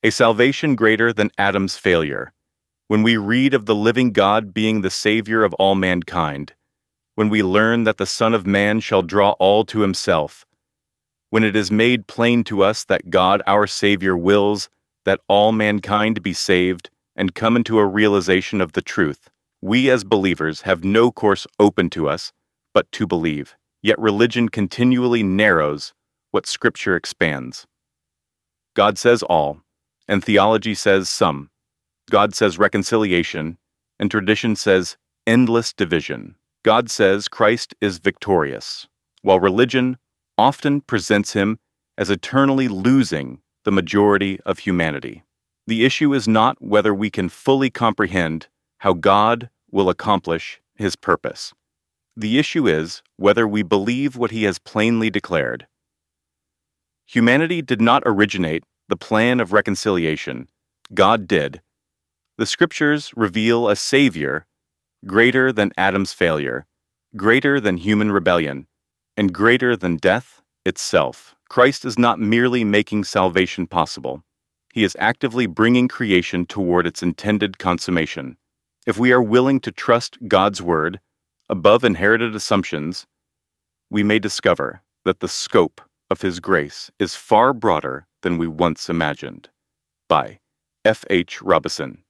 A salvation greater than Adam's failure. When we read of the living God being the Savior of all mankind, when we learn that the Son of Man shall draw all to himself, when it is made plain to us that God our Savior wills that all mankind be saved and come into a realization of the truth, we as believers have no course open to us but to believe. Yet religion continually narrows what Scripture expands. God says all, and theology says some. God says reconciliation, and tradition says endless division. God says Christ is victorious, while religion often presents him as eternally losing the majority of humanity. The issue is not whether we can fully comprehend how God will accomplish his purpose. The issue is whether we believe what he has plainly declared. Humanity did not originate the plan of reconciliation. God did. The Scriptures reveal a Savior greater than Adam's failure, greater than human rebellion, and greater than death itself. Christ is not merely making salvation possible. He is actively bringing creation toward its intended consummation. If we are willing to trust God's word above inherited assumptions, we may discover that the scope of his grace is far broader than we once imagined. By F. H. Robison.